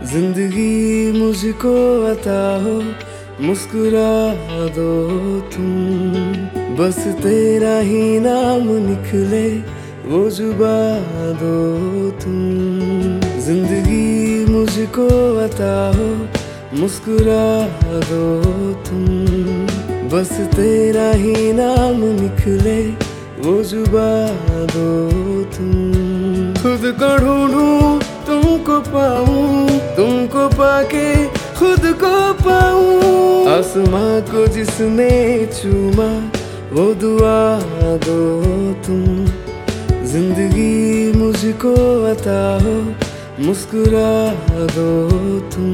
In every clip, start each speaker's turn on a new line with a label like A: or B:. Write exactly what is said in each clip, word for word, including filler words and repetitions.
A: जिंदगी मुझको अता हो, मुस्कुरा दो तुम। बस तेरा ही नाम निकले, वो जुबा दो तुम। जिंदगी मुझको अता हो, मुस्कुरा दो तुम। बस तेरा ही नाम निकले, वो जुबा दो तुम। खुद को ढूंढूं तुमको पाऊं, तुमको पाके खुद को पाऊं। आसमां को जिसने चूमा, वो दुआ दो तुम। जिंदगी मुझको अता हो, मुस्कुरा दो तुम।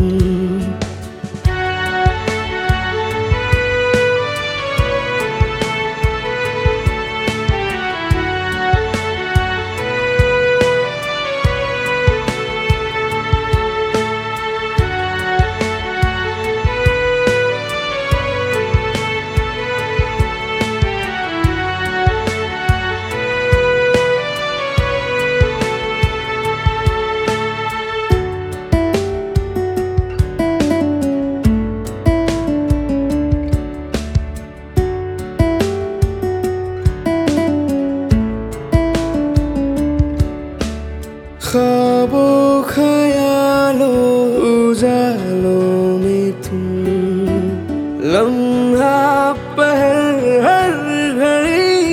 A: ख्वाबों ख्यालों उजालों में तुम, लम्हा पहर हर घड़ी।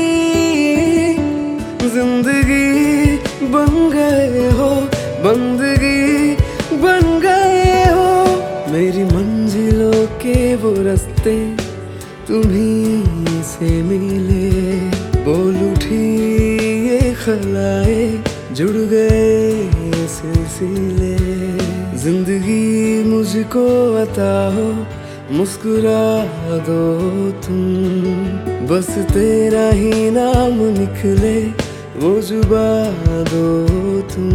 A: जिंदगी बन गए हो, बंदगी बन गए हो। मेरी मंजिलों के वो रास्ते तुम्हीं से मिले। बोल उठी ये खलाए, जुड़ गए सिलसिले। जिंदगी मुझको अता हो, मुस्कुरा दो तुम। बस तेरा ही नाम निकले, वो जुबा दो तुम।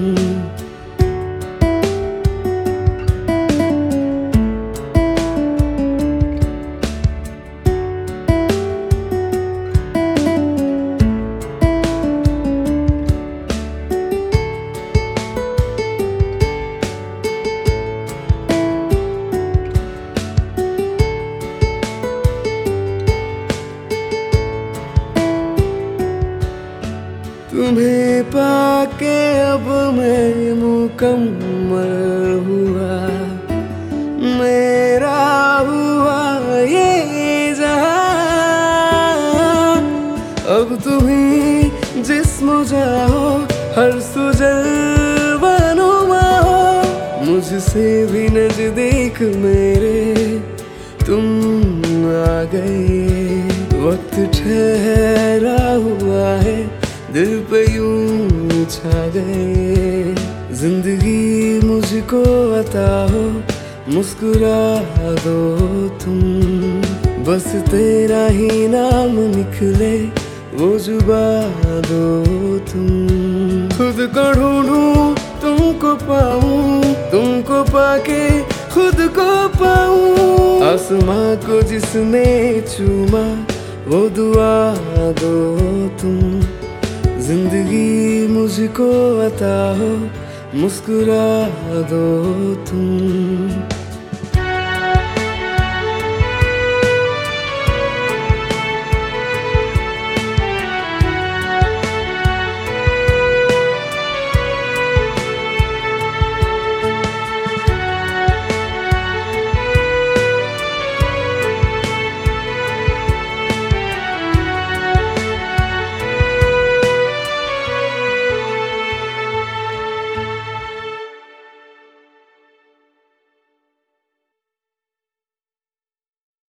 A: तुम्हें पाके अब मैं मुकम्मल हुआ। मेरा हुआ ये जहां। अब तुम्हीं जिस्म जाओ, हर सुजल बनुमा हो। मुझसे भी नजदीक मेरे तुम आ गए। वक्त ठहरा हुआ है, दिल पे यूं छा गए। जिंदगी मुझको अता हो, मुस्कुरा दो तुम। बस तेरा ही नाम निकले, वो जुबा दो तुम। खुद को ढूंढूं तुमको पाऊं, तुमको पाके खुद को पाऊं। आसमां को जिसने चूमा, वो दुआ दो तुम। जिंदगी मुझको अता हो, मुस्कुरा दो तुम।